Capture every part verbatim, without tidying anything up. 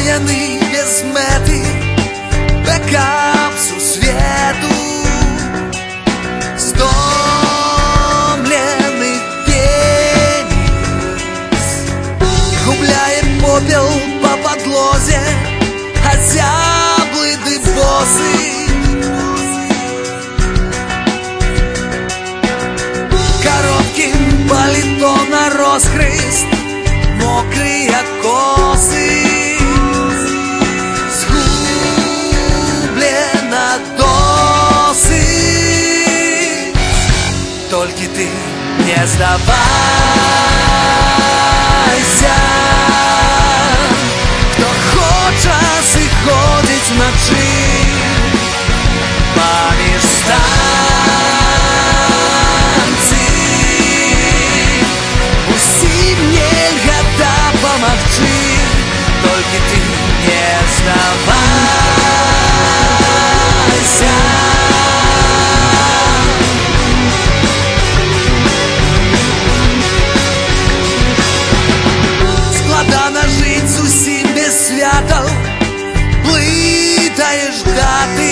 П'яний без мети, бекап сусвету, стомленный пенис губляет попел по подлозе, озяблый дыбосы. Коротким палито на розхрист, мокрые косы, сгублена досыть. Только ты не сдавайся, кто хочет сыходить ночи поміж станций. Усім нельга допомогти, только ты не сдавайся. Складано жить усім без святов, плытаешь даты.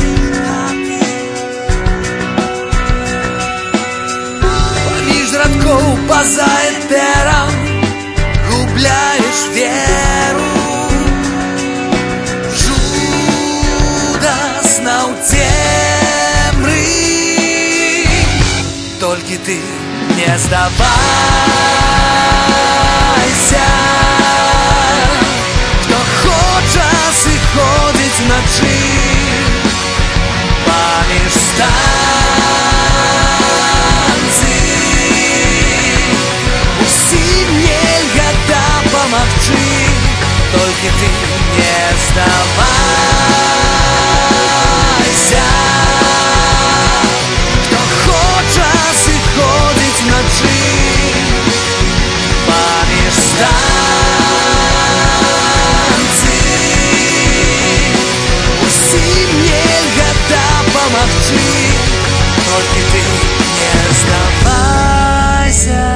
Поміж радков поза этером губляешь веру. Жудасна у темры, только ты не сдавайся, кто хочет сыходить ночи поміж станций. Усім нельга допомогти, только ты не сдавайся, кто хочет сыходить ночи поміж станций. Усім нельга допомогти, только ты не сдавайся.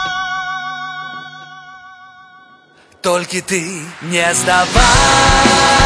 Только ты не сдавайся.